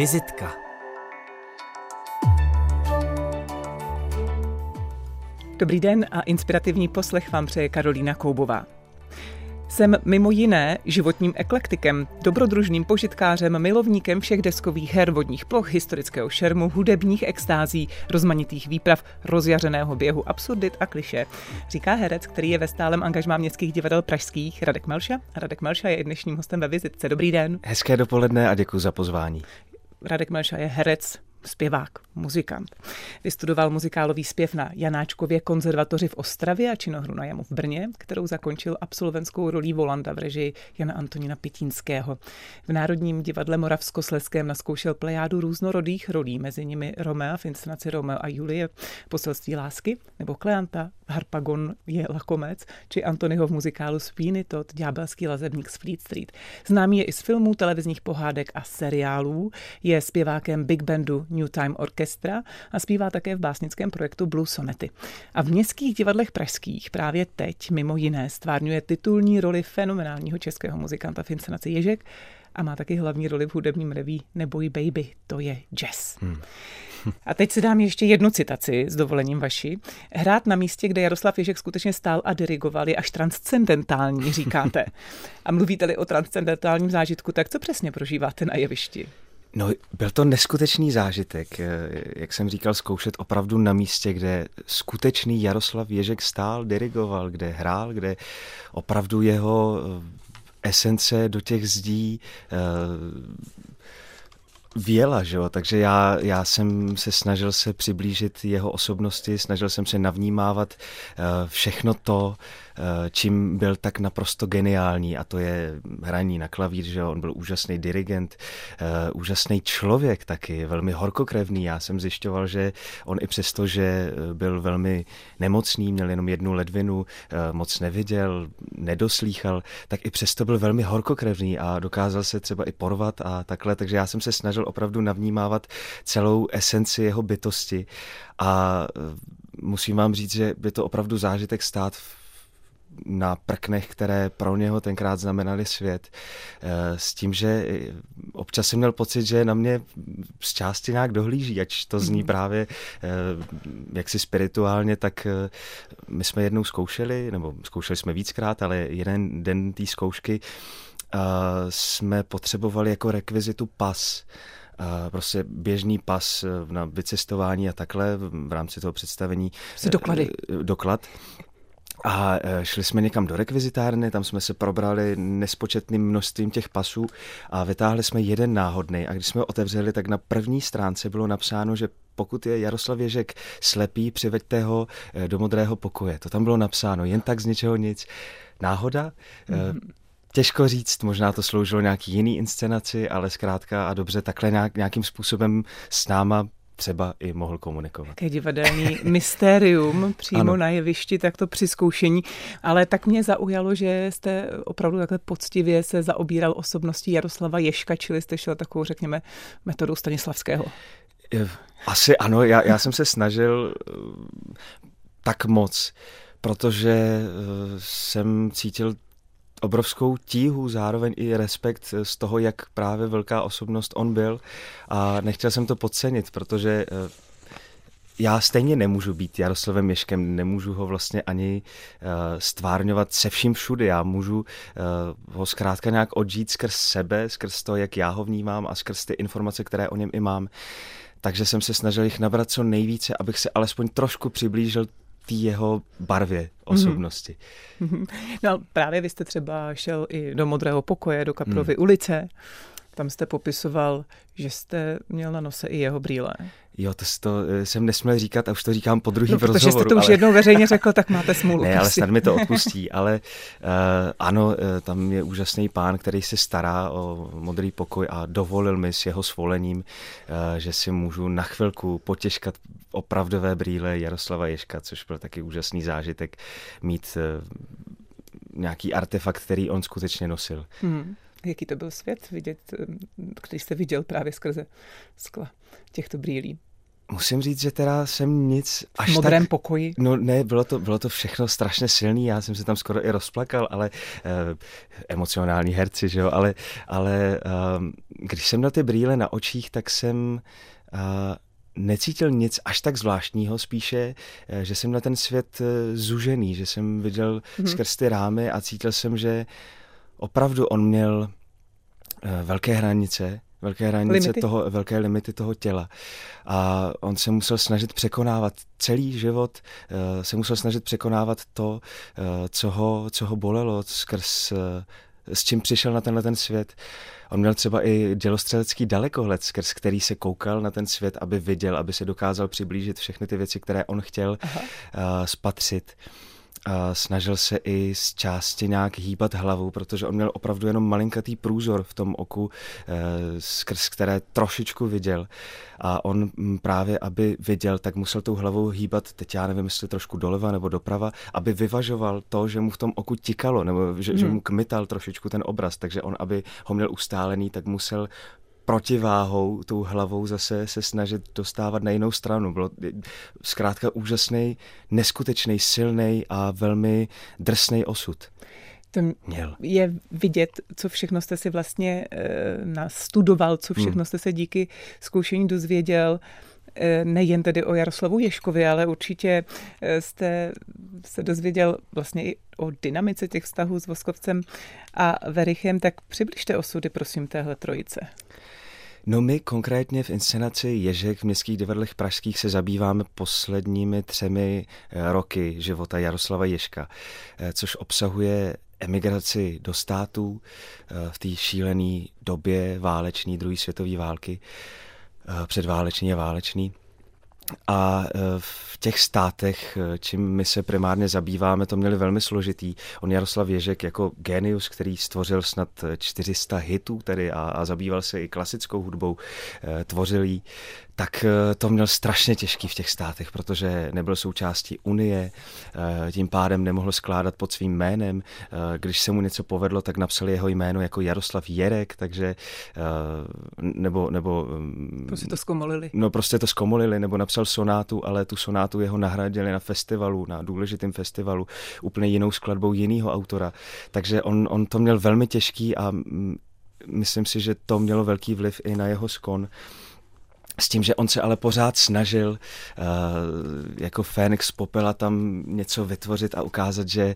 Vizitka. Dobrý den a inspirativní poslech vám přeje Karolína Koubová. Jsem mimo jiné životním eklektikem, dobrodružným požitkářem, milovníkem všech deskových her, vodních ploch, historického šermu, hudebních extází, rozmanitých výprav, rozjařeného běhu, absurdit a klišé. Říká herec, který je ve stálem angažmá městských divadel pražských, Radek Melša. A Radek Melša je i dnešním hostem ve Vizitce. Dobrý den. Hezké dopoledne a děkuji za pozvání. Radek Melša je herec, zpěvák, muzikant. Vystudoval muzikálový zpěv na Janáčkově konzervatoři v Ostravě a činohru na jamu v Brně, kterou zakončil absolventskou rolí Volanda v režii Jana Antonína Pitínského. V Národním divadle Moravskoslezském nazkoušel plejádu různorodých rolí, mezi nimi Romea v inscenaci Romeo a Julie, Poselství lásky, nebo Kleanta, Harpagon je lakomec, či Antonyho v muzikálu Sweeney Todd, Ďábelský lazebník z Fleet Street. Známý je i z filmů, televizních pohádek a seriálů, je zpěvákem Big Bandu New Time Orchestra a zpívá také v básnickém projektu Blue Sonety. A v městských divadlech pražských právě teď mimo jiné stvárňuje titulní roli fenomenálního českého muzikanta v inscenaci Ježek a má taky hlavní roli v hudebním reví Neboj baby, to je jazz. A teď si dám ještě jednu citaci, s dovolením vaši. Hrát na místě, kde Jaroslav Ježek skutečně stál a dirigoval, je až transcendentální, říkáte. A mluvíte-li o transcendentálním zážitku, tak co přesně prožíváte na jevišti? No, byl to neskutečný zážitek, jak jsem říkal, zkoušet opravdu na místě, kde skutečný Jaroslav Ježek stál, dirigoval, kde hrál, kde opravdu jeho esence do těch zdí věla, že jo? Takže já jsem se snažil se přiblížit jeho osobnosti, snažil jsem se navnímávat všechno to, čím byl tak naprosto geniální, a to je hraní na klavír, že jo? On byl úžasný dirigent, úžasný člověk taky, velmi horkokrevný. Já jsem zjišťoval, že on i přesto, že byl velmi nemocný, měl jenom jednu ledvinu, moc neviděl, nedoslýchal, tak i přesto byl velmi horkokrevný a dokázal se třeba i porvat a takhle, takže já jsem se snažil opravdu navnímávat celou esenci jeho bytosti a musím vám říct, že by to opravdu zážitek stát na prknech, které pro něho tenkrát znamenaly svět. S tím, že občas jsem měl pocit, že na mě z části nějak dohlíží, ač to zní právě jaksi spirituálně, tak my jsme jednou zkoušeli, nebo zkoušeli jsme víckrát, ale jeden den té zkoušky jsme potřebovali jako rekvizitu pas. Prostě běžný pas na vycestování a takhle v rámci toho představení. Doklad. A šli jsme někam do rekvizitárny, tam jsme se probrali nespočetným množstvím těch pasů a vytáhli jsme jeden náhodný. A když jsme ho otevřeli, tak na první stránce bylo napsáno, že pokud je Jaroslav Ježek slepý, přiveďte ho do modrého pokoje. To tam bylo napsáno, jen tak z ničeho nic. Náhoda? Těžko říct, možná to sloužilo nějaký jiný inscenaci, ale zkrátka a dobře takhle nějakým způsobem s náma třeba i mohl komunikovat. Také divadelní mystérium přímo na jevišti, tak to při zkoušení. Ale tak mě zaujalo, že jste opravdu takhle poctivě se zaobíral osobností Jaroslava Ježka, čili jste šel takovou, řekněme, metodou Stanislavského. Asi ano, já jsem se snažil tak moc, protože jsem cítil obrovskou tíhu, zároveň i respekt z toho, jak právě velká osobnost on byl a nechtěl jsem to podcenit, protože já stejně nemůžu být Jaroslavem Ježkem, nemůžu ho vlastně ani stvárňovat se vším všude, já můžu ho zkrátka nějak odžít skrz sebe, skrz to, jak já ho vnímám a skrz ty informace, které o něm i mám. Takže jsem se snažil jich nabrat co nejvíce, abych se alespoň trošku přiblížil té jeho barvě osobnosti. No právě vy jste třeba šel i do Modrého pokoje, do Kaprovy ulice. Tam jste popisoval, že jste měl na nose i jeho brýle. Jo, to jsem nesměl říkat a už to říkám po druhý v rozhovoru. Protože jste to už jednou veřejně řekl, tak máte smůlu. Ne, ale snad mi to odpustí, ale ano, tam je úžasný pán, který se stará o Modrý pokoj a dovolil mi s jeho svolením, že si můžu na chvilku potěškat opravdové brýle Jaroslava Ježka, což byl taky úžasný zážitek mít nějaký artefakt, který on skutečně nosil. Jaký to byl svět vidět, když jste viděl právě skrze skla těchto brýlí? Musím říct, že teda jsem nic až v modrém pokoji. No ne, bylo to všechno strašně silný, já jsem se tam skoro i rozplakal, ale emocionální herci, že jo, ale když jsem měl ty brýle na očích, tak jsem necítil nic až tak zvláštního, spíše, že jsem na ten svět zužený, že jsem viděl skrz ty rámy a cítil jsem, že opravdu on měl velké hranice velké limity toho těla. A on se musel snažit překonávat celý život, se musel snažit překonávat to, co ho bolelo, s čím přišel na tenhle ten svět. On měl třeba i dělostřelecký dalekohled, skrz který se koukal na ten svět, aby viděl, aby se dokázal přiblížit všechny ty věci, které on chtěl spatřit. A snažil se i z části nějak hýbat hlavou, protože on měl opravdu jenom malinkatý průzor v tom oku, skrz které trošičku viděl. A on právě, aby viděl, tak musel tou hlavou hýbat, teď já nevím, jestli trošku doleva nebo doprava, aby vyvažoval to, že mu v tom oku tikalo, nebo že mu kmital trošičku ten obraz. Takže on, aby ho měl ustálený, tak musel protiváhou, tou hlavou zase se snažit dostávat na jinou stranu. Bylo zkrátka úžasný, neskutečný, silný a velmi drsný osud. To je vidět, co všechno jste si vlastně nastudoval, co všechno jste se díky zkoušení dozvěděl, nejen tedy o Jaroslavu Ježkovi, ale určitě jste se dozvěděl vlastně i o dynamice těch vztahů s Voskovcem a Werichem. Tak přibližte osudy, prosím, téhle trojice. No my konkrétně v inscenaci Ježek v Městských divadlech pražských se zabýváme posledními 3 roky života Jaroslava Ježka, což obsahuje emigraci do států v té šílené době válečné, druhé světové války, předválečný a válečný. A v těch státech, čím my se primárně zabýváme, to měli velmi složitý. On Jaroslav Ježek jako génius, který stvořil snad 400 hitů tedy a zabýval se i klasickou hudbou, tvořil jí, tak to měl strašně těžký v těch státech, protože nebyl součástí Unie, tím pádem nemohl skládat pod svým jménem. Když se mu něco povedlo, tak napsal jeho jméno jako Jaroslav Jerek, takže nebo prostě to zkomolili. No prostě to zkomolili, nebo napsal sonátu, ale tu sonátu jeho nahradili na festivalu, na důležitém festivalu, úplně jinou skladbou jiného autora. Takže on to měl velmi těžký a myslím si, že to mělo velký vliv i na jeho skon. S tím, že on se ale pořád snažil jako Fénix z popela tam něco vytvořit a ukázat, že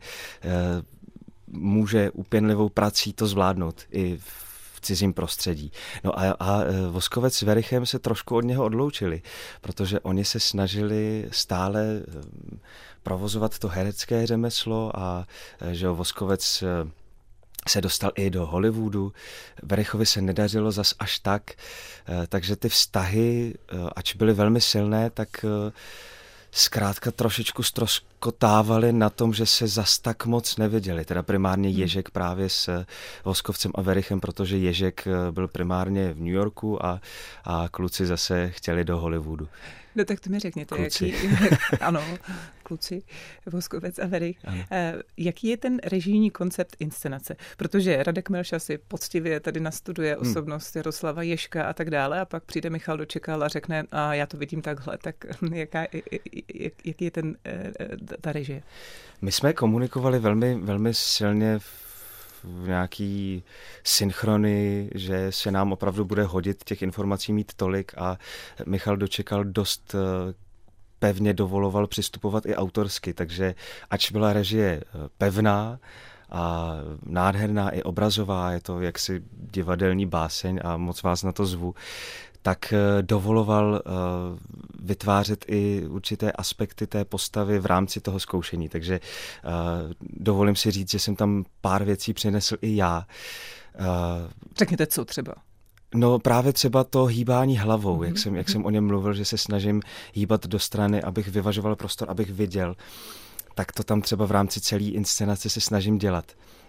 může úpěnlivou prací to zvládnout i v cizím prostředí. No a Voskovec s Werichem se trošku od něho odloučili, protože oni se snažili stále provozovat to herecké řemeslo a že Voskovec se dostal i do Hollywoodu. Werichovi se nedařilo zas až tak, takže ty vztahy, ač byly velmi silné, tak zkrátka trošičku ztroskotávaly na tom, že se zas tak moc neviděli. Teda primárně Ježek právě s Voskovcem a Werichem, protože Ježek byl primárně v New Yorku a kluci zase chtěli do Hollywoodu. No tak to mi řekněte, ano, kluci, Voskovec a Werich. Jaký je ten režijní koncept inscenace? Protože Radek Melša si poctivě tady nastuduje osobnost Jaroslava Ježka a tak dále a pak přijde Michal Dočekal a řekne, a já to vidím takhle, tak jaký je ta režie? My jsme komunikovali velmi, velmi silně v nějaký synchrony, že se nám opravdu bude hodit těch informací mít tolik a Michal Dočekal dost pevně dovoloval přistupovat i autorsky, takže ač byla režie pevná a nádherná i obrazová, je to jaksi divadelní báseň a moc vás na to zvu, tak dovoloval vytvářet i určité aspekty té postavy v rámci toho zkoušení. Takže dovolím si říct, že jsem tam pár věcí přinesl i já. Řekněte, co třeba? No právě třeba to hýbání hlavou, jak jsem o něm mluvil, že se snažím hýbat do strany, abych vyvažoval prostor, abych viděl. Tak to tam třeba v rámci celé inscenace se snažím dělat.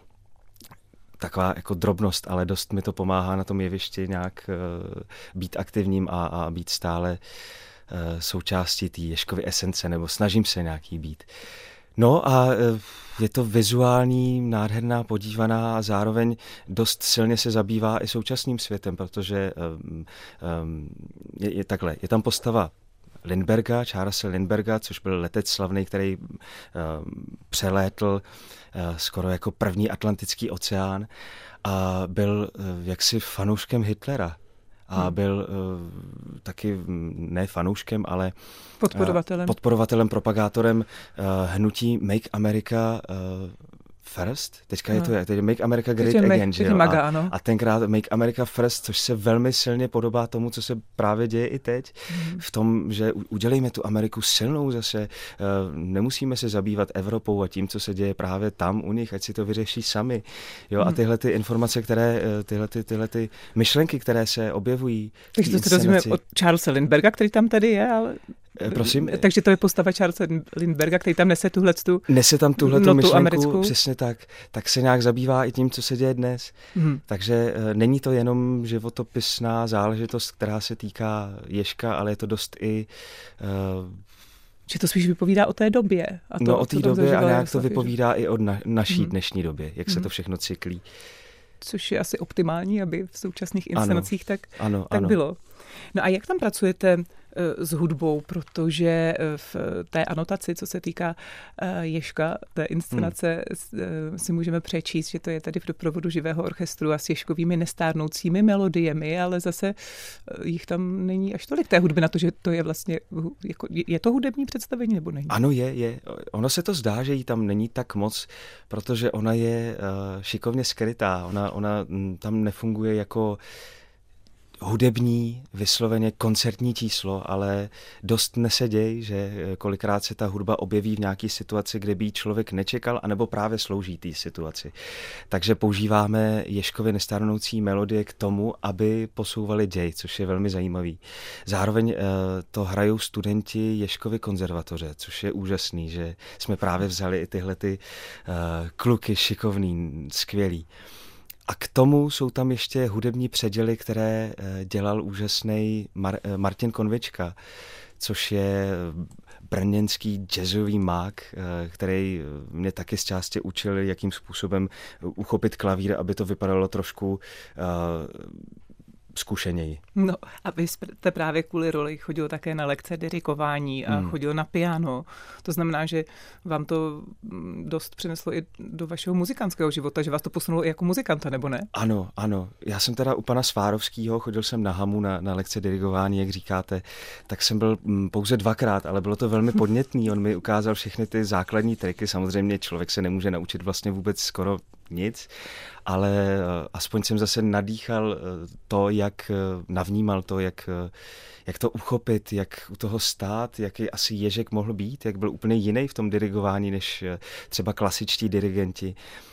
Taková jako drobnost, ale dost mi to pomáhá na tom jevišti nějak být aktivním a být stále součástí té Ježkovy esence, nebo snažím se nějaký být. No a je to vizuální, nádherná, podívaná a zároveň dost silně se zabývá i současným světem, protože je takhle, je tam postava Lindbergha, Charlese Lindbergha, což byl letec slavný, který přelétl skoro jako první Atlantický oceán a byl jaksi fanouškem Hitlera. A byl taky ne fanouškem, ale podporovatelem, propagátorem hnutí Make America First. Teďka je to teď Make America Great Again. A tenkrát Make America First, což se velmi silně podobá tomu, co se právě děje i teď. V tom, že udělejme tu Ameriku silnou zase. Nemusíme se zabývat Evropou a tím, co se děje právě tam u nich, ať si to vyřeší sami. Jo, a tyhle ty informace, tyhle ty myšlenky, které se objevují. Takže to se dozvíme od Charlese Lindbergha, který tam tady je, ale... Prosím? Takže to je postava Charlese Lindbergha, který tam nese tuhletu myšlenku, americkou. Přesně tak se nějak zabývá i tím, co se děje dnes. Takže není to jenom životopisná záležitost, která se týká Ježka, ale je to dost i... Že to spíš vypovídá o té době. O té době a nějak to vypovídá i o naší dnešní době, jak se to všechno cyklí. Což je asi optimální, aby v současných inscenacích tak ano. bylo. No a jak tam pracujete s hudbou, protože v té anotaci, co se týká Ježka, té inscenace, si můžeme přečíst, že to je tady v doprovodu živého orchestru a s ježkovými nestárnoucími melodiemi, ale zase jich tam není až tolik té hudby na to, že to je vlastně, je to hudební představení nebo není? Ano, je. Ono se to zdá, že jí tam není tak moc, protože ona je šikovně skrytá, ona tam nefunguje jako hudební, vysloveně koncertní číslo, ale dost neseděj, že kolikrát se ta hudba objeví v nějaké situaci, kde by jí člověk nečekal, anebo právě slouží té situaci. Takže používáme Ježkovy nestárnoucí melodie k tomu, aby posouvali děj, což je velmi zajímavý. Zároveň to hrajou studenti Ježkovy konzervatoře, což je úžasný, že jsme právě vzali i tyhle ty kluky šikovný, skvělý. A k tomu jsou tam ještě hudební předěly, které dělal úžasný Martin Konvička, což je brněnský jazzový mák, který mě taky z části učil, jakým způsobem uchopit klavír, aby to vypadalo trošku zkušeněji. No a vy jste právě kvůli roli chodil také na lekce dirigování a chodil na piano. To znamená, že vám to dost přineslo i do vašeho muzikantského života, že vás to posunulo i jako muzikanta, nebo ne? Ano. Já jsem teda u pana Svárovského, chodil jsem na Hamu na lekce dirigování, jak říkáte, tak jsem byl pouze 2krát, ale bylo to velmi podnětný. On mi ukázal všechny ty základní triky. Samozřejmě člověk se nemůže naučit vlastně vůbec skoro nic, ale aspoň jsem zase nadýchal to, jak navnímal to, jak to uchopit, jak u toho stát, jaký asi Ježek mohl být, jak byl úplně jiný v tom dirigování než třeba klasičtí dirigenti.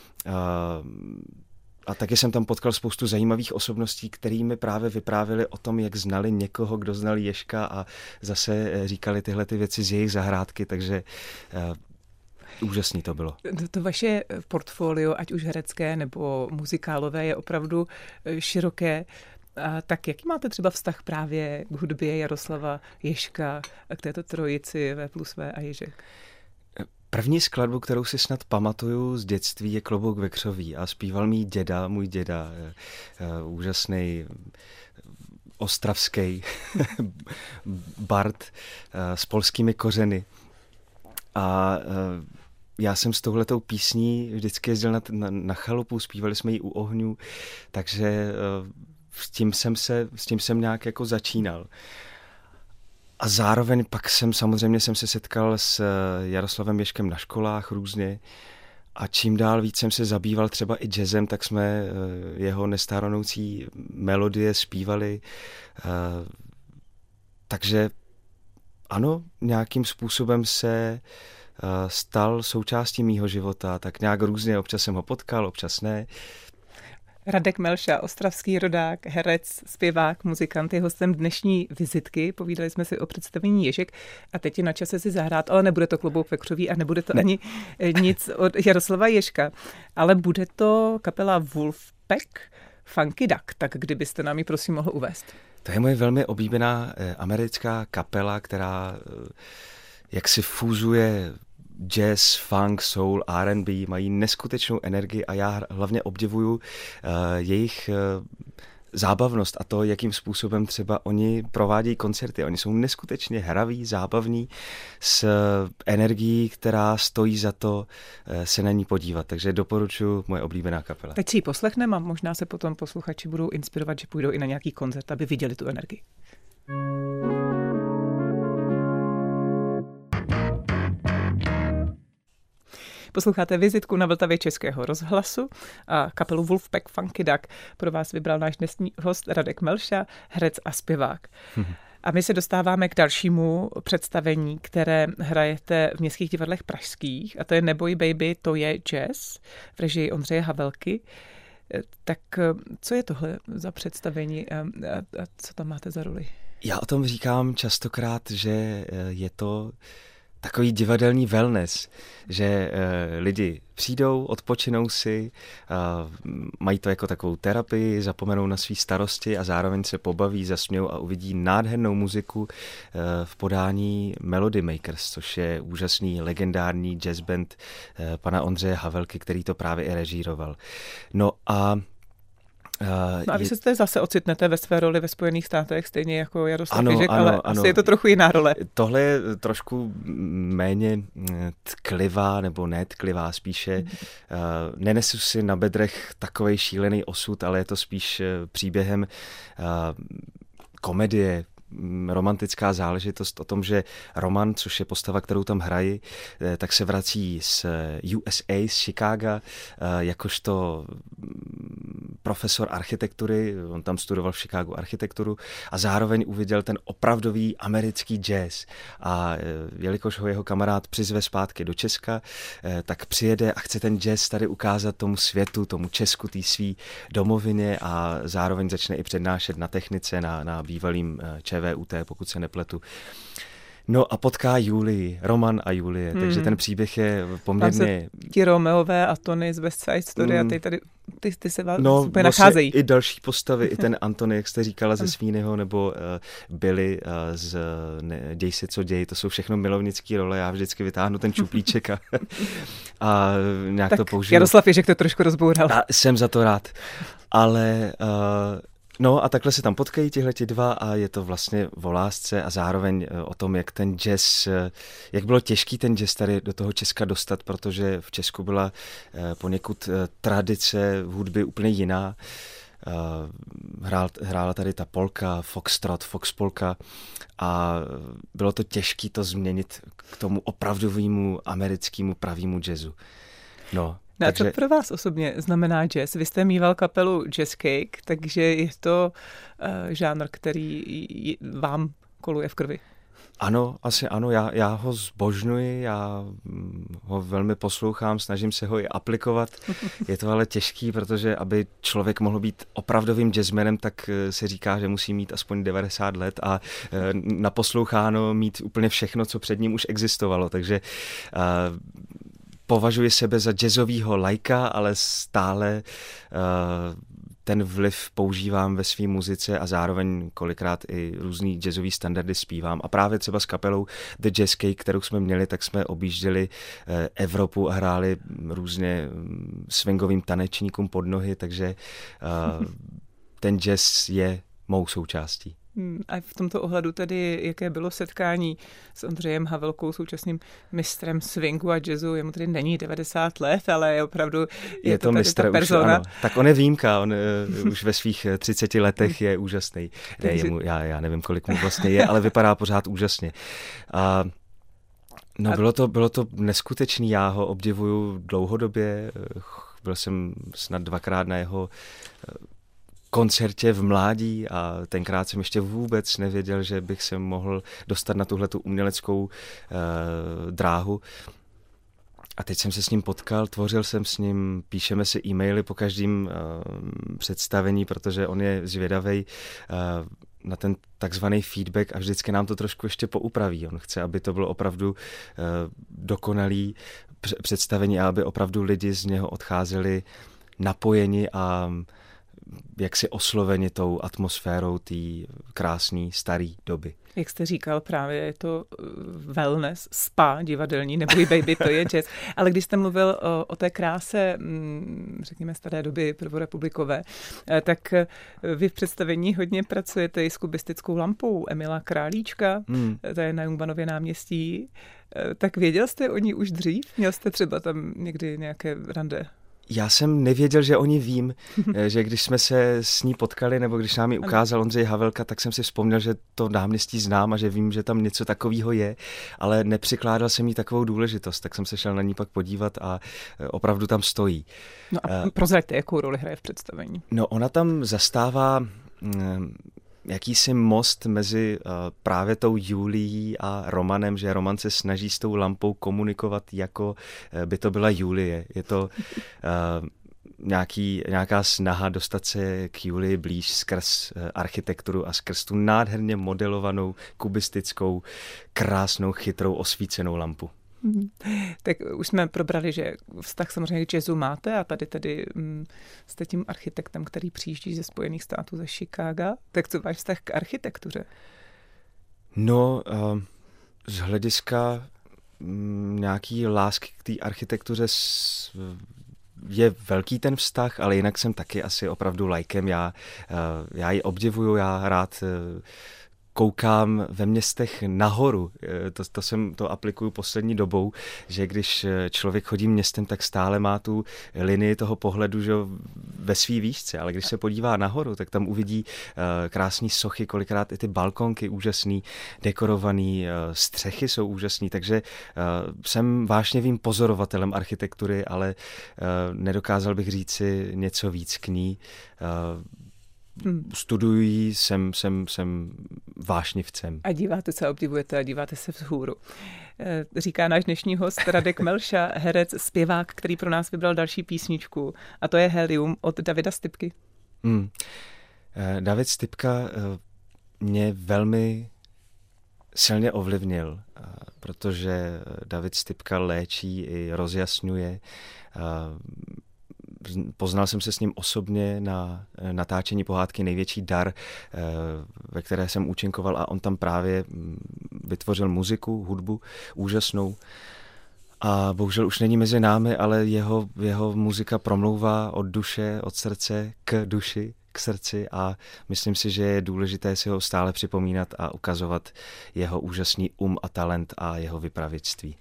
A taky jsem tam potkal spoustu zajímavých osobností, který mi právě vyprávěli o tom, jak znali někoho, kdo znal Ježka a zase říkali tyhle ty věci z jejich zahrádky, takže úžasný to bylo. To vaše portfolio, ať už herecké nebo muzikálové, je opravdu široké. A tak jaký máte třeba vztah právě k hudbě Jaroslava Ježka a k této trojici V+V a Ježek? První skladbu, kterou si snad pamatuju z dětství, je Klobouk vekřový a zpíval můj děda, úžasný ostravský bard s polskými kořeny. A já jsem s touhletou písní vždycky jezdil na chalupu, zpívali jsme ji u ohňů, takže s tím jsem nějak jako začínal. A zároveň pak jsem se setkal s Jaroslavem Ježkem na školách různě a čím dál víc jsem se zabýval třeba i jazzem, tak jsme jeho nestárnoucí melodie zpívali. Takže ano, nějakým způsobem se stal součástí mýho života, tak nějak různě, občas jsem ho potkal, občas ne. Radek Melša, ostravský rodák, herec, zpěvák, muzikant, je hostem dnešní vizitky. Povídali jsme si o představení Ježek a teď je na čase si zahrát, ale nebude to Klobouk vekřový a nebude to ani nic od Jaroslava Ježka, ale bude to kapela Wolfpack Funky Duck, tak kdybyste nám ji prosím mohl uvést. To je moje velmi oblíbená americká kapela, která jaksi fúzuje jazz, funk, soul, R&B, mají neskutečnou energii a já hlavně obdivuju jejich zábavnost a to, jakým způsobem třeba oni provádějí koncerty. Oni jsou neskutečně hraví, zábavní, s energií, která stojí za to se na ní podívat. Takže doporučuji, moje oblíbená kapela. Teď si ji poslechneme a možná se potom posluchači budou inspirovat, že půjdou i na nějaký koncert, aby viděli tu energii. Posloucháte vizitku na Vltavě Českého rozhlasu a kapelu Wolfpack Funky Duck pro vás vybral náš dnešní host Radek Melša, herec a zpěvák. A my se dostáváme k dalšímu představení, které hrajete v městských divadlech pražských, a to je Neboj baby, to je jazz v režii Ondřeje Havelky. Tak co je tohle za představení a co tam máte za roli? Já o tom říkám častokrát, že je to takový divadelní wellness, že lidi přijdou, odpočinou si, mají to jako takovou terapii, zapomenou na svý starosti a zároveň se pobaví, zasmějou a uvidí nádhernou muziku v podání Melody Makers, což je úžasný legendární jazz band pana Ondřeje Havelky, který to právě i režíroval. No a vy se zase ocitnete ve své roli ve Spojených státech, stejně jako Jaroslav Ježek, ale asi je to trochu jiná role. Tohle je trošku méně tklivá, nebo netklivá spíše. Nenesu si na bedrech takovej šílený osud, ale je to spíš příběhem komedie, romantická záležitost o tom, že Roman, což je postava, kterou tam hrají, tak se vrací z USA, z Chicaga, jakožto profesor architektury, on tam studoval v Chicagu architekturu a zároveň uviděl ten opravdový americký jazz. A jelikož ho jeho kamarád přizve zpátky do Česka, tak přijede a chce ten jazz tady ukázat tomu světu, tomu Česku, té svý domovině a zároveň začne i přednášet na technice, na bývalým ČVUT, pokud se nepletu. No a potká Julii, Roman a Julie, takže ten příběh je poměrně... Ti Romeové a Tony z West Side Story a ty se vás úplně nacházejí. I další postavy, i ten Antony, jak jste říkala, ze Svýnyho, nebo Billy z Děj se, co děj, to jsou všechno milovnické role, já vždycky vytáhnu ten čuplíček a nějak tak to použiju. Jaroslav Ježek to trošku rozboural. A jsem za to rád, ale... No a takhle se tam potkají tihleti dva a je to vlastně o lásce a zároveň o tom, jak ten jazz, jak bylo těžký ten jazz tady do toho Česka dostat, protože v Česku byla poněkud tradice v hudbě úplně jiná. Hrála tady ta polka, foxtrot, foxpolka a bylo to těžké to změnit k tomu opravdovému americkému pravému jazzu. No. No a co pro vás osobně znamená jazz? Vy jste mýval kapelu Jazz Cake, takže je to žánr, který vám koluje v krvi. Ano, asi ano, já ho zbožňuji, já ho velmi poslouchám, snažím se ho i aplikovat. Je to ale těžký, protože aby člověk mohl být opravdovým jazzmanem, tak se říká, že musí mít aspoň 90 let a naposloucháno mít úplně všechno, co před ním už existovalo, takže považuji sebe za jazzovýho laika, ale stále ten vliv používám ve své muzice a zároveň kolikrát i různý jazzový standardy zpívám. A právě třeba s kapelou The Jazz Cake, kterou jsme měli, tak jsme objížděli Evropu a hráli různě swingovým tanečníkům pod nohy, takže ten jazz je mou součástí. A v tomto ohledu tedy, jaké bylo setkání s Ondřejem Havelkou, současným mistrem swingu a jazzu, jemu tedy není 90 let, ale je opravdu je to mistr, ta persona. Už, tak on je výjimka, on už ve svých 30 letech je úžasný. Já nevím, kolik mu vlastně je, ale vypadá pořád úžasně. Bylo to neskutečný, já ho obdivuju dlouhodobě, byl jsem snad 2krát na jeho koncertě v mládí a tenkrát jsem ještě vůbec nevěděl, že bych se mohl dostat na tuhletu uměleckou dráhu. A teď jsem se s ním potkal, tvořil jsem s ním, píšeme si e-maily po každém představení, protože on je zvědavej na ten takzvaný feedback a vždycky nám to trošku ještě poupraví. On chce, aby to bylo opravdu dokonalý představení a aby opravdu lidi z něho odcházeli napojeni a jaksi osloveni tou atmosférou té krásné staré doby. Jak jste říkal, právě je to wellness, spa divadelní, neboj baby, to je jazz. Ale když jste mluvil o té kráse, řekněme, staré doby prvorepublikové, tak vy v představení hodně pracujete i s kubistickou lampou Emila Králíčka, to je na Jungmannově náměstí. Tak věděl jste o ní už dřív? Měl jste třeba tam někdy nějaké rande? Já jsem nevěděl, že o ní vím, že když jsme se s ní potkali, nebo když nám ji ukázal Ondřej Havelka, tak jsem si vzpomněl, že to náměstí znám a že vím, že tam něco takového je, ale nepřikládal jsem jí takovou důležitost, tak jsem se šel na ní pak podívat a opravdu tam stojí. No a prozraďte, jakou roli hraje v představení? No, ona tam zastává jakýsi most mezi právě tou Julií a Romanem, že Roman se snaží s tou lampou komunikovat, jako by to byla Julie. Je to nějaká snaha dostat se k Julii blíž skrz architekturu a skrz tu nádherně modelovanou, kubistickou, krásnou, chytrou, osvícenou lampu. Tak už jsme probrali, že vztah samozřejmě k jazzu máte a tady tedy jste tím architektem, který přijíždí ze Spojených států, ze Chicaga. Tak co váš vztah k architektuře? No, z hlediska nějaký lásky k té architektuře je velký ten vztah, ale jinak jsem taky asi opravdu lajkem. Já ji obdivuju, já rád koukám ve městech nahoru. To aplikuju poslední dobou, že když člověk chodí městem, tak stále má tu linii toho pohledu, že ve svý výšce, ale když se podívá nahoru, tak tam uvidí krásný sochy, kolikrát i ty balkonky úžasný, dekorovaný, střechy jsou úžasný, takže jsem vášnivým pozorovatelem architektury, ale nedokázal bych říci něco víc k ní. Studuji, jsem vášnivcem. A díváte se, obdivujete a díváte se vzhůru. Říká náš dnešní host Radek Melša, herec, zpěvák, který pro nás vybral další písničku. A to je Helium od Davida Stypky. David Stypka mě velmi silně ovlivnil, protože David Stypka léčí i rozjasňuje. Poznal jsem se s ním osobně na natáčení pohádky Největší dar, ve které jsem účinkoval a on tam právě vytvořil muziku, hudbu úžasnou. A bohužel už není mezi námi, ale jeho muzika promlouvá od duše, od srdce k duši, k srdci a myslím si, že je důležité si ho stále připomínat a ukazovat jeho úžasný a talent a jeho vypravěčství.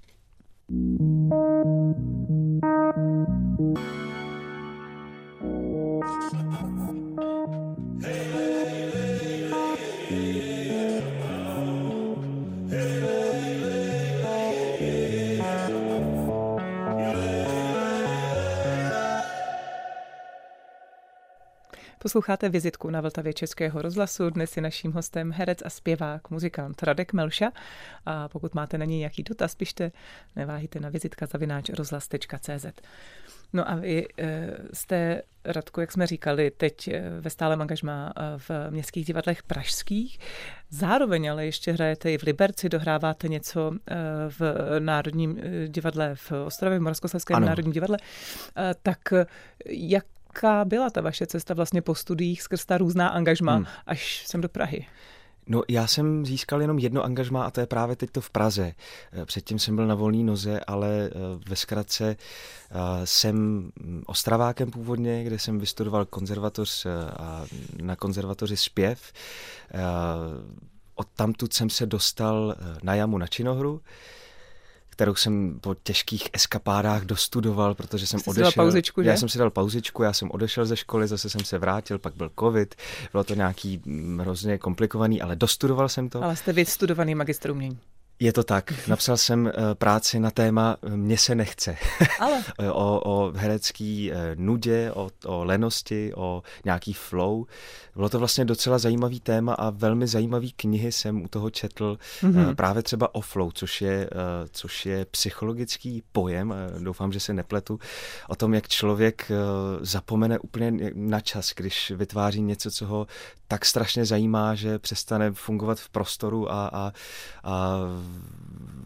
Posloucháte vizitku na Vltavě Českého rozhlasu. Dnes je naším hostem herec a zpěvák, muzikant Radek Melša. A pokud máte na něj nějaký dotaz, pište, neváhejte na vizitka@rozhlas.cz. No a vy jste, Radku, jak jsme říkali, teď ve stálém angažmá v městských divadlech pražských. Zároveň ale ještě hrajete i v Liberci, dohráváte něco v Národním divadle v Ostravě, v Moravskoslezském Národním divadle. Tak jaká byla ta vaše cesta vlastně po studiích skrz ta různá angažmá až sem do Prahy? No, já jsem získal jenom jedno angažmá a to je právě teď to v Praze. Předtím jsem byl na volné noze, ale ve zkratce jsem Ostravákem původně, kde jsem vystudoval konzervatoř a na konzervatoři zpěv. Odtamtud jsem se dostal na Jamu na činohru, kterou jsem po těžkých eskapádách dostudoval, protože jsem odešel. Pauzičku, já jsem si dal pauzičku, já jsem odešel ze školy, zase jsem se vrátil, pak byl covid, bylo to nějaký hrozně komplikovaný, ale dostudoval jsem to. Ale jste vystudovaný magistr umění. Je to tak. Napsal jsem práci na téma Mně se nechce. Ale. o herecký nudě, o lenosti, o nějaký flow. Bylo to vlastně docela zajímavý téma a velmi zajímavý knihy jsem u toho četl. Právě třeba o flow, což je psychologický pojem, doufám, že se nepletu, o tom, jak člověk zapomene úplně na čas, když vytváří něco, co ho tak strašně zajímá, že přestane fungovat v prostoru a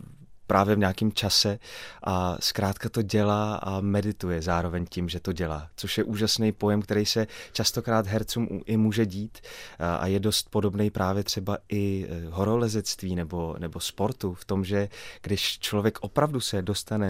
právě v nějakém čase a zkrátka to dělá a medituje zároveň tím, že to dělá, což je úžasný pojem, který se častokrát hercům i může dít a je dost podobný právě třeba i horolezectví nebo sportu v tom, že když člověk opravdu se dostane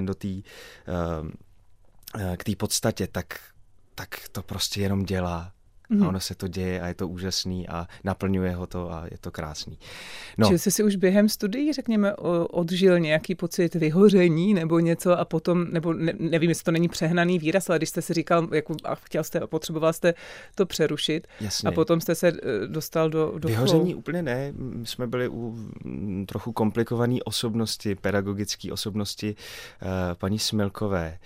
k té podstatě, tak to prostě jenom dělá. A ono se to děje a je to úžasný a naplňuje ho to a je to krásný. No. Čili jsi si už během studií, řekněme, odžil nějaký pocit vyhoření nebo něco a potom, nebo nevím, jestli to není přehnaný výraz, ale když jste si říkal, jako, a potřeboval jste to přerušit. Jasně. A potom jste se dostal do vyhoření flow. úplně ne. My jsme byli u trochu komplikované osobnosti, pedagogické osobnosti paní Smilkové.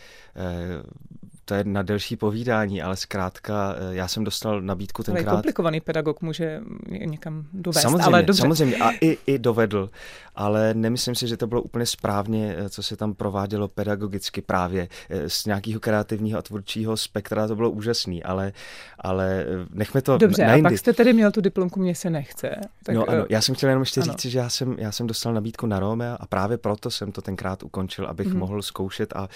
To je na delší povídání, ale zkrátka já jsem dostal nabídku tenkrát. Ale komplikovaný pedagog může někam dovést, samozřejmě, ale dobře. Samozřejmě a i dovedl, ale nemyslím si, že to bylo úplně správně, co se tam provádělo pedagogicky právě. Z nějakého kreativního a tvůrčího spektra to bylo úžasný, ale nechme to dobře, na jindy. A pak jste tedy měl tu diplomku Mně se nechce. Tak, no ano, já jsem chtěl jenom ještě říct, že já jsem dostal nabídku na Romea a právě proto jsem to tenkrát ukončil, abych mohl zkoušet a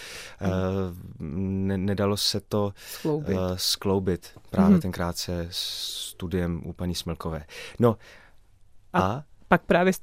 nedalo se to skloubit právě tenkrát se studiem u paní Smilkové. No a pak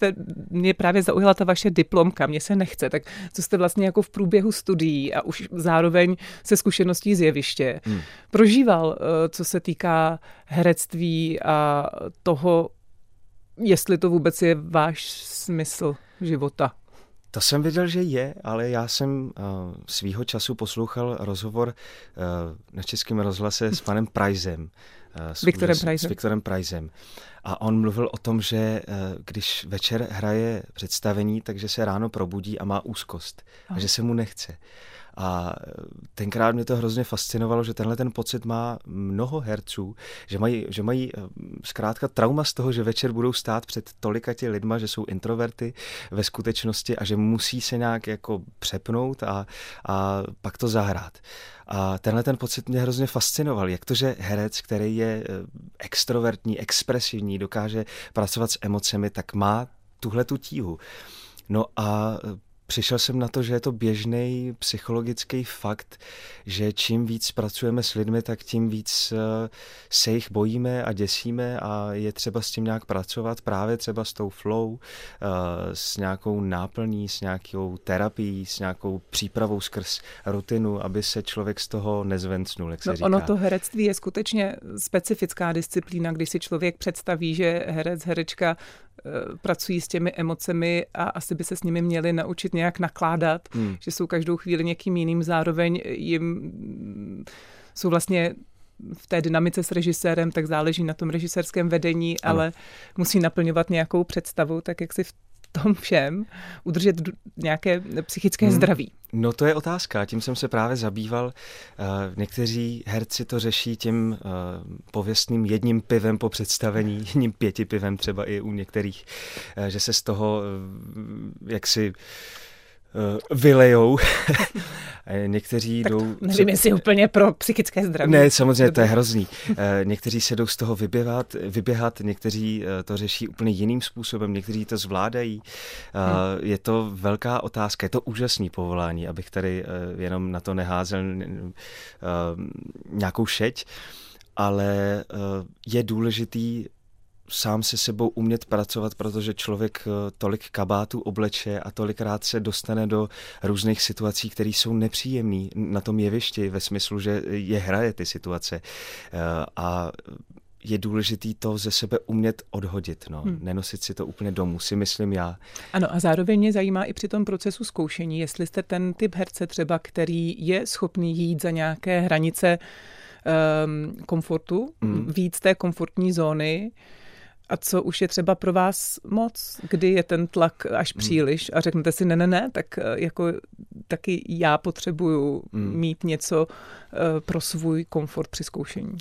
mě právě zaujala ta vaše diplomka, Mně se nechce, tak co jste vlastně jako v průběhu studií a už zároveň se zkušeností z jeviště prožíval, co se týká herectví a toho, jestli to vůbec je váš smysl života? To jsem věděl, že je, ale já jsem svýho času poslouchal rozhovor na Českém rozhlase s panem Preisem. S Viktorem Preisem. A on mluvil o tom, že když večer hraje představení, takže se ráno probudí a má úzkost. A že se mu nechce. A tenkrát mě to hrozně fascinovalo, že tenhle ten pocit má mnoho herců, že mají zkrátka trauma z toho, že večer budou stát před tolika lidma, že jsou introverty ve skutečnosti a že musí se nějak jako přepnout a pak to zahrát. A tenhle ten pocit mě hrozně fascinoval, jak to, že herec, který je extrovertní, expresivní, dokáže pracovat s emocemi, tak má tuhle tu tíhu. No a přišel jsem na to, že je to běžný psychologický fakt, že čím víc pracujeme s lidmi, tak tím víc se jich bojíme a děsíme a je třeba s tím nějak pracovat, právě třeba s tou flow, s nějakou náplní, s nějakou terapií, s nějakou přípravou skrz rutinu, aby se člověk z toho nezvencnul, jak se říká. Ono to herectví je skutečně specifická disciplína, když si člověk představí, že herec, herečka pracují s těmi emocemi a asi by se s nimi měli naučit nějak nakládat, že jsou každou chvíli někým jiným, zároveň jim jsou vlastně v té dynamice s režisérem, tak záleží na tom režisérském vedení, ale musí naplňovat nějakou představu, tak jak si v tom všem udržet nějaké psychické zdraví. No to je otázka, tím jsem se právě zabýval. Někteří herci to řeší tím pověstným jedním pivem po představení, jedním 5 pivem třeba i u některých, že se z toho jaksi vylejou. Někteří tak jdou... Nevím, jestli úplně pro psychické zdraví. Ne, samozřejmě, to je hrozný. Někteří se jdou z toho vyběhat, někteří to řeší úplně jiným způsobem, někteří to zvládají. Je to velká otázka, je to úžasný povolání, abych tady jenom na to neházel nějakou šeť, ale je důležitý sám se sebou umět pracovat, protože člověk tolik kabátů obleče a tolikrát se dostane do různých situací, které jsou nepříjemné na tom jevišti, ve smyslu, že je hraje ty situace. A je důležitý to ze sebe umět odhodit, nenosit si to úplně domů, si myslím já. Ano, a zároveň mě zajímá i při tom procesu zkoušení, jestli jste ten typ herce třeba, který je schopný jít za nějaké hranice komfortu, víc té komfortní zóny, a co už je třeba pro vás moc, kdy je ten tlak až příliš a řeknete si ne, tak jako taky já potřebuju mít něco pro svůj komfort při zkoušení.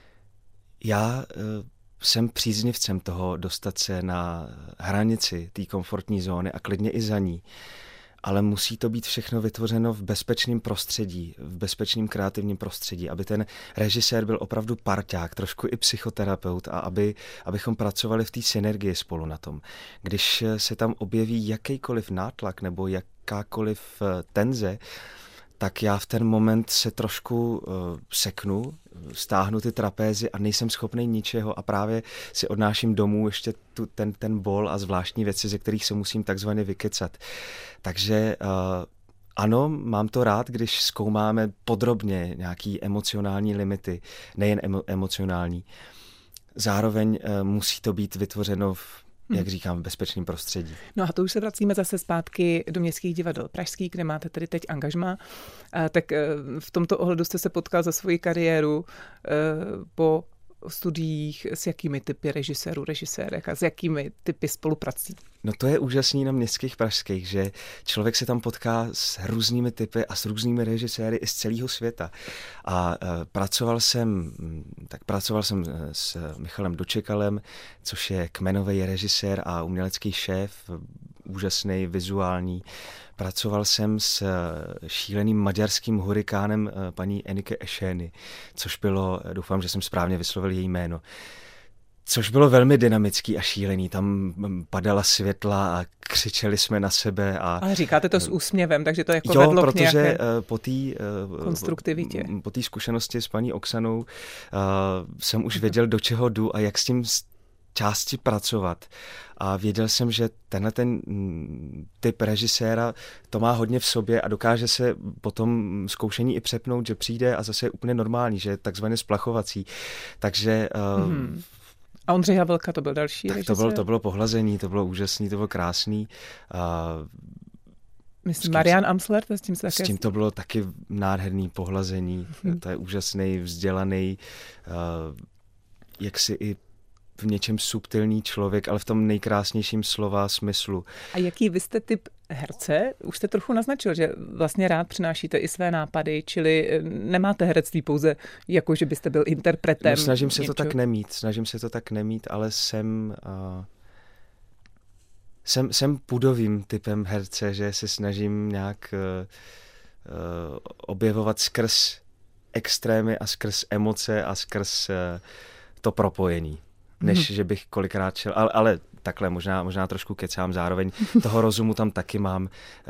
Já jsem příznivcem toho dostat se na hranici té komfortní zóny a klidně i za ní. Ale musí to být všechno vytvořeno v bezpečném prostředí, v bezpečném kreativním prostředí, aby ten režisér byl opravdu parťák, trošku i psychoterapeut a abychom pracovali v té synergii spolu na tom. Když se tam objeví jakýkoliv nátlak nebo jakákoliv tenze, tak já v ten moment se trošku seknu, stáhnu ty trapézy a nejsem schopný ničeho a právě si odnáším domů ještě ten bol a zvláštní věci, ze kterých se musím takzvaně vykecat. Takže ano, mám to rád, když zkoumáme podrobně nějaký emocionální limity, nejen emocionální. Zároveň musí to být vytvořeno jak říkám, v bezpečném prostředí. No a to už se vracíme zase zpátky do Městských divadel pražských, kde máte tedy teď angažmá. Tak v tomto ohledu jste se potkal za svoji kariéru po studiích s jakými typy režisérů, režisérek a s jakými typy spoluprací? No to je úžasný na Městských pražských, že člověk se tam potká s různými typy a s různými režiséry i z celého světa. A pracoval jsem s Michalem Dočekalem, což je kmenový režisér a umělecký šéf, úžasný, vizuální. Pracoval jsem s šíleným maďarským hurikánem paní Enike Ešény, což bylo, doufám, že jsem správně vyslovil její jméno, což bylo velmi dynamický a šílený. Tam padala světla a křičeli jsme na sebe. Ale říkáte to s úsměvem, takže to jako vedlo k nějaké konstruktivitě. Po té zkušenosti s paní Oksanou jsem už věděl, do čeho jdu a jak s tím části pracovat. A věděl jsem, že tenhle ten typ režiséra to má hodně v sobě a dokáže se po tom zkoušení i přepnout, že přijde a zase je úplně normální, že je takzvaně splachovací. Takže a Ondřej Havelka to byl další režisér? To bylo pohlazení, to bylo úžasný, to bylo krásný. Myslím, Marian Amsler, to s tím se také... S tím to bylo taky nádherný pohlazení. To je úžasný, vzdělaný, jaksi i v něčem subtilní člověk, ale v tom nejkrásnějším slova smyslu. A jaký vy jste typ herce? Už jste trochu naznačil, že vlastně rád přinášíte i své nápady, čili nemáte herectví pouze jako, že byste byl interpretem. No, snažím se to tak nemít, ale jsem pudovým typem herce, že se snažím nějak objevovat skrz extrémy a skrz emoce a skrz to propojení. Než že bych kolikrát šel, ale takhle možná trošku kecám, zároveň toho rozumu tam taky mám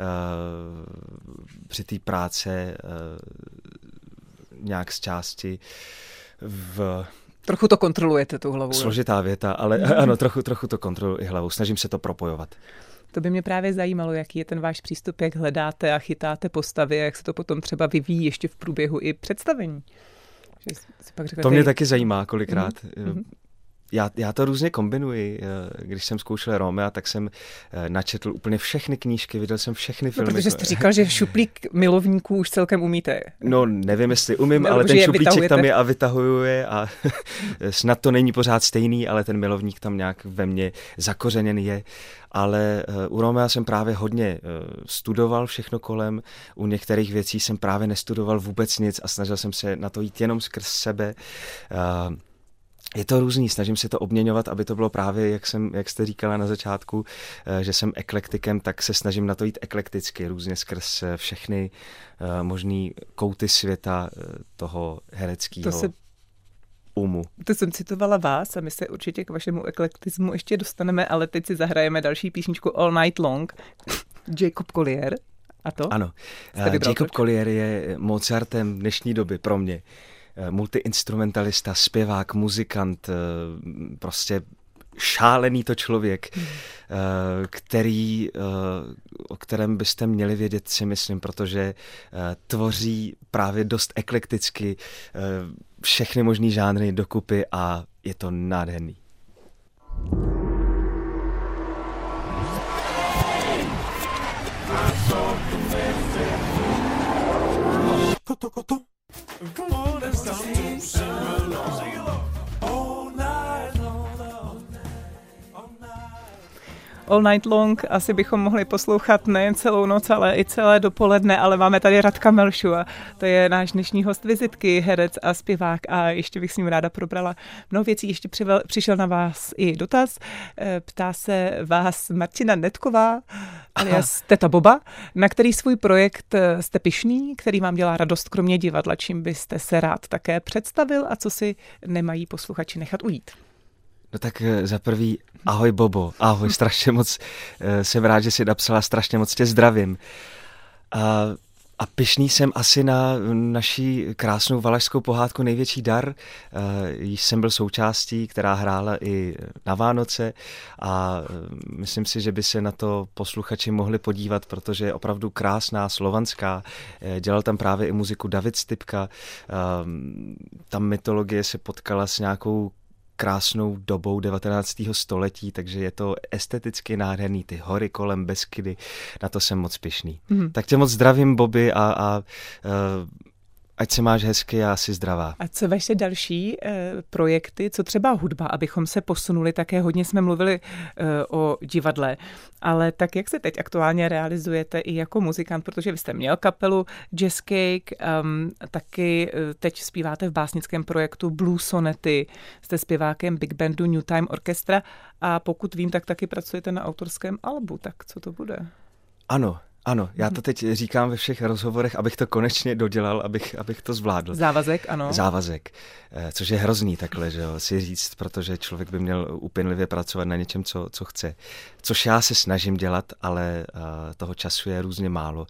při té práce nějak z části Trochu to kontrolujete tu hlavu. Složitá věta, ale ano, trochu to kontroluji i hlavou, snažím se to propojovat. To by mě právě zajímalo, jaký je ten váš přístup, jak hledáte a chytáte postavy, jak se to potom třeba vyvíjí ještě v průběhu i představení. To mě taky zajímá kolikrát. Já to různě kombinuji. Když jsem zkoušel Romea, tak jsem načetl úplně všechny knížky, viděl jsem všechny filmy. Protože jste říkal, že šuplík milovníků už celkem umíte. No, nevím, jestli umím, ale ten šuplíček tam je a vytahuju je a snad to není pořád stejný, ale ten milovník tam nějak ve mně zakořeněn je. Ale u Romea jsem právě hodně studoval všechno kolem, u některých věcí jsem právě nestudoval vůbec nic a snažil jsem se na to jít jenom skrz sebe. Je to různý, snažím se to obměňovat, aby to bylo právě, jak jste říkala na začátku, že jsem eklektikem, tak se snažím na to jít eklekticky, různě skrz všechny možný kouty světa toho hereckého umu. To jsem citovala vás a my se určitě k vašemu eklektismu ještě dostaneme, ale teď si zahrajeme další písničku All Night Long, Jacob Collier. A to? Ano, Jacob Collier je Mozartem dnešní doby pro mě. Multiinstrumentalista, zpěvák, muzikant, prostě šálený to člověk, o kterém byste měli vědět, si myslím, protože tvoří právě dost eklekticky všechny možný žánry dokupy a je to nádherný. Come on, it's time to sing along. All night long, all night. All Night Long asi bychom mohli poslouchat nejen celou noc, ale i celé dopoledne, ale máme tady Radka Melšu a to je náš dnešní host vizitky, herec a zpěvák a ještě bych s ním ráda probrala mnoho věcí. Ještě přišel na vás i dotaz. Ptá se vás Martina Netková, alias Teta Boba, na který svůj projekt jste pyšný, který vám dělá radost kromě divadla, čím byste se rád také představil a co si nemají posluchači nechat ujít. No tak za prvý, ahoj Bobo, ahoj, strašně moc jsem rád, že jsi napsala, strašně moc tě zdravím. A pyšný jsem asi na naší krásnou valašskou pohádku Největší dar, již jsem byl součástí, která hrála i na Vánoce a myslím si, že by se na to posluchači mohli podívat, protože je opravdu krásná, slovanská. Dělal tam právě i muziku David Stypka. Ta mytologie se potkala s nějakou krásnou dobou 19. století, takže je to esteticky nádherný, ty hory kolem Beskydy, na to jsem moc pyšný. Tak tě moc zdravím, Bobby, a ať se máš hezky a jsi zdravá. A co vaše další projekty, co třeba hudba, abychom se posunuli, také hodně jsme mluvili o divadle, ale tak jak se teď aktuálně realizujete i jako muzikant, protože vy jste měl kapelu Jazz Cake, taky teď zpíváte v básnickém projektu Blue Sonety, jste zpěvákem Big Bandu New Time Orchestra a pokud vím, tak taky pracujete na autorském albu, tak co to bude? Ano, já to teď říkám ve všech rozhovorech, abych to konečně dodělal, abych to zvládl. Závazek, ano. Závazek, což je hrozný takhle, že jo, si říct, protože člověk by měl úpěnlivě pracovat na něčem, co chce. Což já se snažím dělat, ale toho času je různě málo.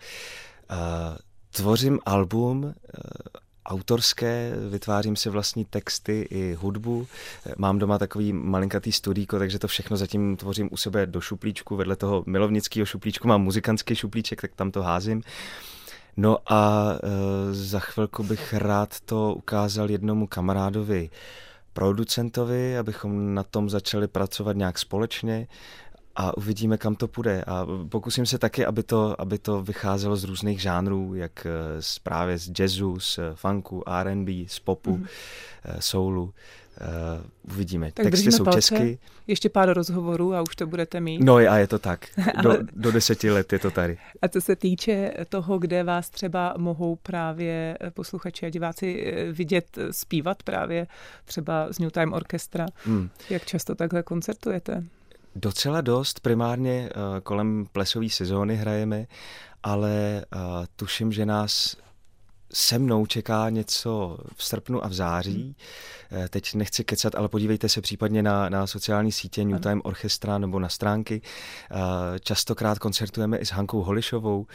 Tvořím album autorské, vytvářím si vlastní texty i hudbu. Mám doma takový malinkatý studíko, takže to všechno zatím tvořím u sebe do šuplíčku. Vedle toho milovnického šuplíčku mám muzikantský šuplíček, tak tam to házím. No a za chvilku bych rád to ukázal jednomu kamarádovi, producentovi, abychom na tom začali pracovat nějak společně. A uvidíme, kam to půjde. A pokusím se taky, aby to vycházelo z různých žánrů, jak právě z jazzu, z funku, R&B, z popu, soulu. Uvidíme. Tak texty jsou palce, česky. ještě pár rozhovorů a už to budete mít. No a je to tak. Do 10 let je to tady. A co se týče toho, kde vás třeba mohou právě posluchači a diváci vidět zpívat právě třeba z New Time Orchestra, jak často takhle koncertujete? Docela dost, primárně kolem plesové sezóny hrajeme, ale tuším, že nás se mnou čeká něco v srpnu a v září. Teď nechci kecat, ale podívejte se případně na sociální sítě New Time Orchestra nebo na stránky. Častokrát koncertujeme i s Hankou Holišovou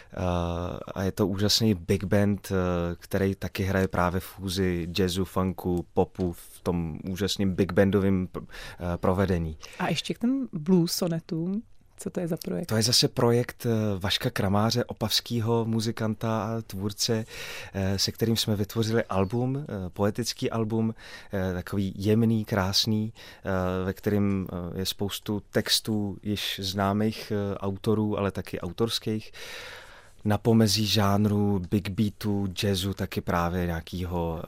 a je to úžasný big band, který taky hraje právě fúzi jazzu, funku, popu v tom úžasným big bandovém provedení. A ještě k těm blues sonetům. Co to je za projekt? To je zase projekt Vaška Kramáře, opavského muzikanta a tvůrce, se kterým jsme vytvořili album, poetický album, takový jemný, krásný, ve kterém je spoustu textů již známých autorů, ale taky autorských. Na pomezí žánru big beatu, jazzu, taky právě nějakého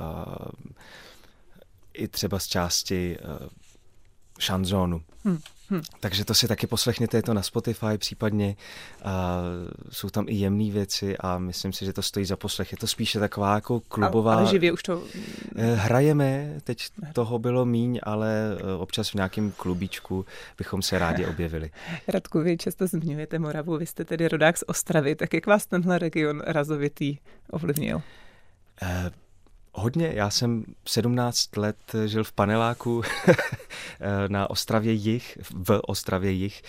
i třeba z části šanzónu. Takže to si taky poslechněte, je to na Spotify případně. Jsou tam i jemné věci a myslím si, že to stojí za poslech. Je to spíše taková jako klubová... Ale živě už to... Hrajeme, teď toho bylo míň, ale občas v nějakém klubíčku bychom se rádi objevili. Radku, vy často zmiňujete Moravu, vy jste tedy rodák z Ostravy, tak jak vás tenhle region razovitý ovlivnil? Hodně. Já jsem 17 let žil v paneláku na Ostravě Jih, v Ostravě Jih.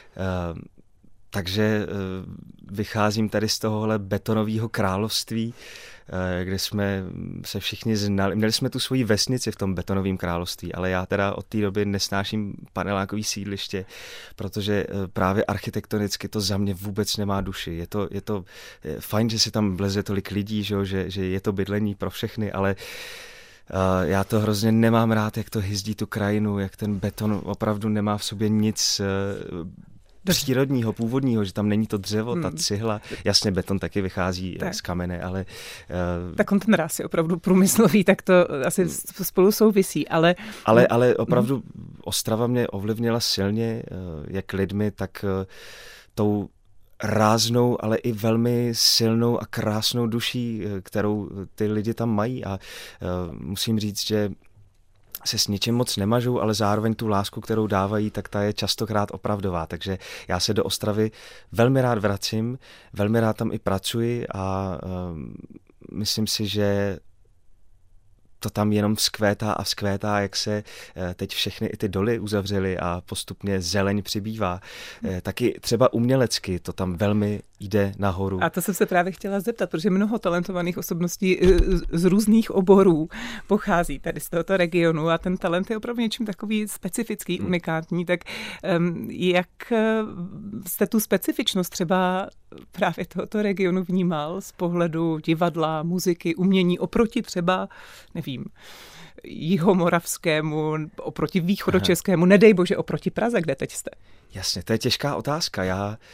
Takže vycházím tady z tohohle betonového království, kde jsme se všichni znali. Měli jsme tu svoji vesnici v tom betonovém království, ale já teda od té doby nesnáším panelákový sídliště, protože právě architektonicky to za mě vůbec nemá duši. Je to fajn, že si tam vleze tolik lidí, že je to bydlení pro všechny, ale já to hrozně nemám rád, jak to hyzdí tu krajinu, jak ten beton opravdu nemá v sobě nic přírodního, původního, že tam není to dřevo, ta cihla. Jasně, beton taky vychází z kamene, ale... Tak on ten ráz je opravdu průmyslový, tak to asi spolu souvisí, ale... Ale opravdu Ostrava mě ovlivnila silně, jak lidmi, tak tou ráznou, ale i velmi silnou a krásnou duší, kterou ty lidi tam mají a musím říct, že se s ničím moc nemažou, ale zároveň tu lásku, kterou dávají, tak ta je častokrát opravdová. Takže já se do Ostravy velmi rád vracím, velmi rád tam i pracuji a myslím si, že to tam jenom vzkvétá a vzkvétá, jak se teď všechny i ty doly uzavřely a postupně zeleň přibývá. Taky třeba umělecky to tam velmi jde nahoru. A to jsem se právě chtěla zeptat, protože mnoho talentovaných osobností z různých oborů pochází tady z tohoto regionu a ten talent je opravdu něčím takový specifický, unikátní. Tak jak jste tu specifičnost třeba právě tohoto regionu vnímal z pohledu divadla, muziky, umění oproti třeba, nevím, jihomoravskému, oproti východočeskému, nedej bože oproti Praze, kde teď jste? Jasně, to je těžká otázka.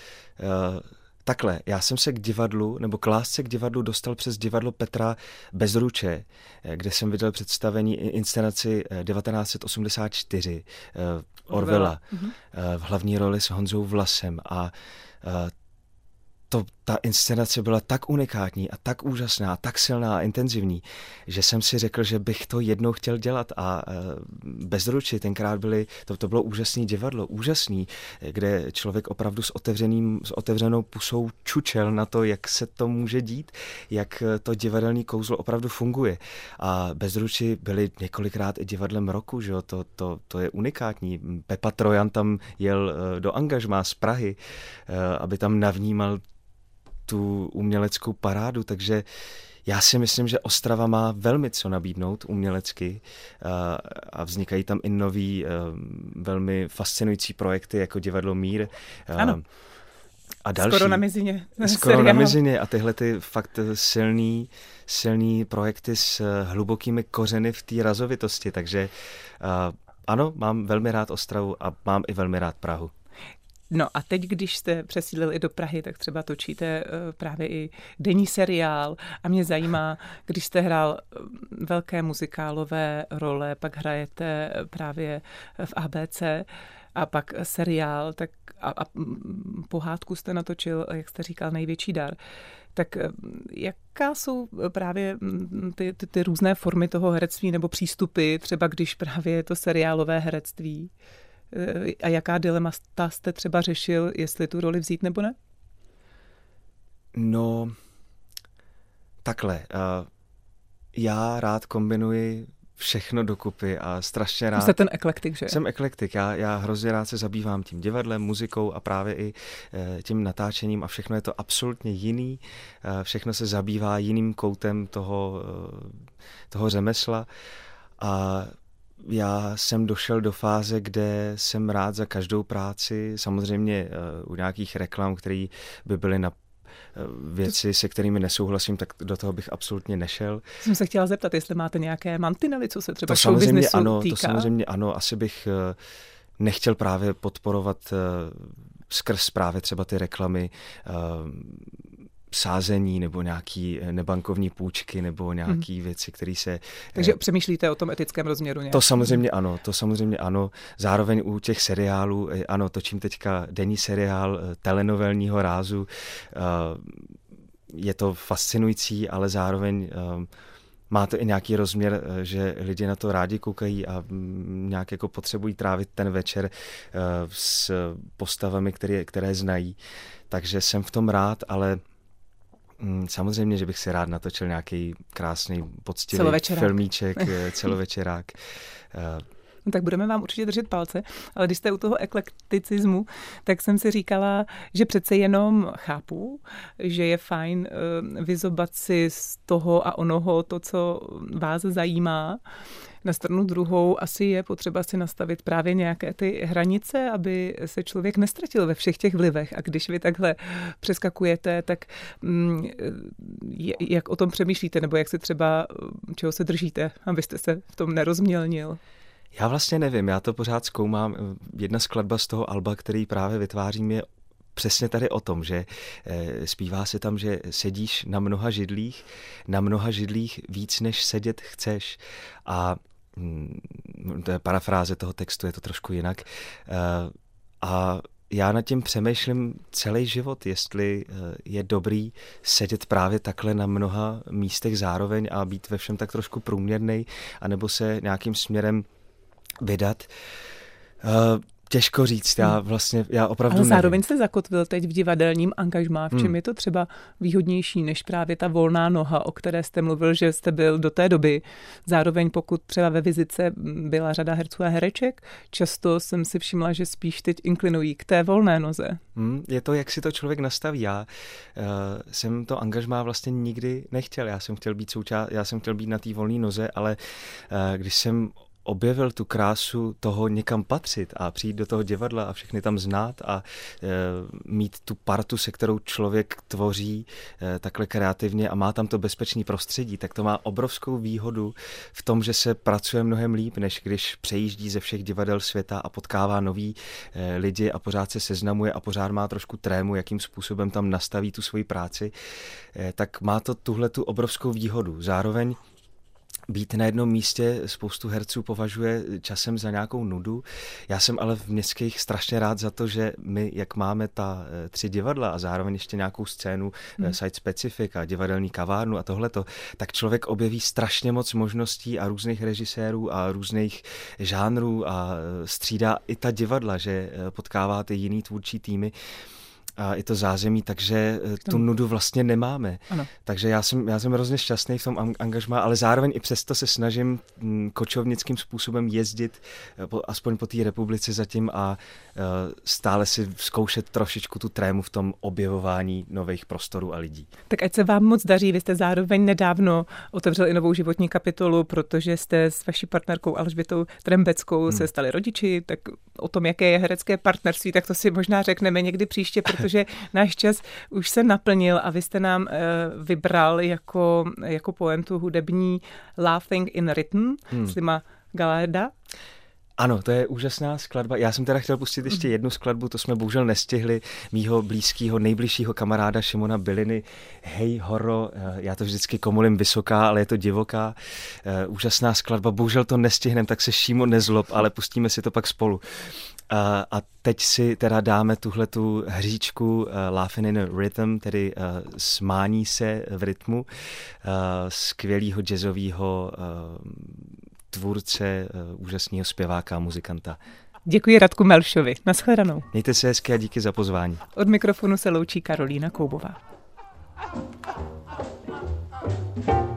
Já jsem se k divadlu, nebo k lásce k divadlu dostal přes divadlo Petra Bezruče, kde jsem viděl představení inscenaci 1984 Orwella v hlavní roli s Honzou Vlasem a ta inscenace byla tak unikátní a tak úžasná, tak silná a intenzivní, že jsem si řekl, že bych to jednou chtěl dělat a Bezruči tenkrát to bylo úžasný divadlo, úžasný, kde člověk opravdu s otevřenou pusou čučel na to, jak se to může dít, jak to divadelní kouzlo opravdu funguje. A Bezruči byli několikrát i divadlem roku, že jo? To je unikátní. Pepa Trojan tam jel do angažmá z Prahy, aby tam navnímal tu uměleckou parádu, takže já si myslím, že Ostrava má velmi co nabídnout umělecky a vznikají tam i nový, velmi fascinující projekty jako divadlo Mír. Ano. A další. Skoro na mizině a tyhle ty fakt silný projekty s hlubokými kořeny v té razovitosti, takže ano, mám velmi rád Ostravu a mám i velmi rád Prahu. No a teď, když jste přesídlili do Prahy, tak třeba točíte právě i denní seriál a mě zajímá, když jste hrál velké muzikálové role, pak hrajete právě v ABC a pak seriál, tak a pohádku jste natočil, jak jste říkal, Největší dar. Tak jaká jsou právě ty různé formy toho herectví nebo přístupy, třeba když právě je to seriálové herectví? A jaká dilemata jste třeba řešil, jestli tu roli vzít nebo ne? No, takhle. Já rád kombinuji všechno dokupy a strašně rád... Jste ten eklektik, že? Jsem eklektik. Já hrozně rád se zabývám tím divadlem, muzikou a právě i tím natáčením a všechno je to absolutně jiný. Všechno se zabývá jiným koutem toho řemesla a já jsem došel do fáze, kde jsem rád za každou práci, samozřejmě u nějakých reklam, které by byly na věci, se kterými nesouhlasím, tak do toho bych absolutně nešel. Jsem se chtěla zeptat, jestli máte nějaké mantinely, co se třeba showbiznesu týká. To samozřejmě ano, asi bych nechtěl právě podporovat skrz právě třeba ty reklamy sázení nebo nějaký nebankovní půjčky nebo nějaký věci, které se... Takže přemýšlíte o tom etickém rozměru nějak? To samozřejmě ano. Zároveň u těch seriálů, ano, točím teďka denní seriál telenovelního rázu. Je to fascinující, ale zároveň má to i nějaký rozměr, že lidi na to rádi koukají a nějak jako potřebují trávit ten večer s postavami, které znají. Takže jsem v tom rád, ale samozřejmě, že bych si rád natočil nějaký krásný, poctivý filmíček, celovečerák. No tak budeme vám určitě držet palce, ale když jste u toho eklekticismu, tak jsem si říkala, že přece jenom chápu, že je fajn vyzobat si z toho a onoho to, co vás zajímá. Na stranu druhou asi je potřeba si nastavit právě nějaké ty hranice, aby se člověk nestratil ve všech těch vlivech. A když vy takhle přeskakujete, tak jak o tom přemýšlíte, nebo jak se třeba, čeho se držíte, abyste se v tom nerozmělnil? Já vlastně nevím, já to pořád zkoumám. Jedna skladba z toho alba, který právě vytvářím, je přesně tady o tom, že zpívá se tam, že sedíš na mnoha židlích víc, než sedět chceš. A to je parafráze toho textu, je to trošku jinak. A já nad tím přemýšlím celý život, jestli je dobrý sedět právě takhle na mnoha místech zároveň a být ve všem tak trošku průměrnej, anebo se nějakým směrem vydat. Těžko říct, já opravdu Ale zároveň nevím. jste zakotvil teď v divadelním angažmá. V čem je to třeba výhodnější než právě ta volná noha, o které jste mluvil, že jste byl do té doby. Zároveň pokud třeba ve Vizice byla řada herců a hereček, často jsem si všimla, že spíš teď inklinují k té volné noze. Je to, jak si to člověk nastaví. Já jsem to angažmá vlastně nikdy nechtěl. Já jsem chtěl být na té volné noze, ale když jsem objevil tu krásu toho někam patřit a přijít do toho divadla a všechny tam znát a mít tu partu, se kterou člověk tvoří takhle kreativně a má tam to bezpečné prostředí, tak to má obrovskou výhodu v tom, že se pracuje mnohem líp, než když přejíždí ze všech divadel světa a potkává nový lidi a pořád se seznamuje a pořád má trošku trému, jakým způsobem tam nastaví tu svoji práci, tak má to tuhletu obrovskou výhodu. Zároveň být na jednom místě spoustu herců považuje časem za nějakou nudu. Já jsem ale v Městských strašně rád za to, že my, jak máme ta 3 divadla a zároveň ještě nějakou scénu site specific a divadelní kavárnu a tohleto, tak člověk objeví strašně moc možností a různých režisérů a různých žánrů a střídá i ta divadla, že potkává ty jiný tvůrčí týmy a i to zázemí, takže tu nudu vlastně nemáme. Ano. Takže já jsem hrozně šťastný v tom angažmá, ale zároveň i přesto se snažím kočovnickým způsobem jezdit aspoň po té republice zatím a stále si zkoušet trošičku tu trému v tom objevování nových prostorů a lidí. Tak ať se vám moc daří, vy jste zároveň nedávno otevřel i novou životní kapitolu, protože jste s vaší partnerkou Alžbětou Trembeckou se stali rodiči, tak o tom, jaké je herecké partnerství, tak to si možná řekneme někdy příště, protože náš čas už se naplnil a vy jste nám vybral jako pointu hudební Laughing in Rhythm Slima Galarda. Ano, to je úžasná skladba. Já jsem teda chtěl pustit ještě jednu skladbu, to jsme bohužel nestihli, mýho nejbližšího kamaráda Šimona Byliny. Hej horo, já to vždycky komolím vysoká, ale je to divoká. Úžasná skladba, bohužel to nestihnem, tak se Šimo nezlob, ale pustíme si to pak spolu. A teď si teda dáme tuhletu hříčku Laughing in a Rhythm, tedy smání se v rytmu, skvělýho jazzového tvůrce, úžasného zpěváka a muzikanta. Děkuji Radku Melšovi. Naschledanou. Mějte se hezky a díky za pozvání. Od mikrofonu se loučí Karolína Koubová.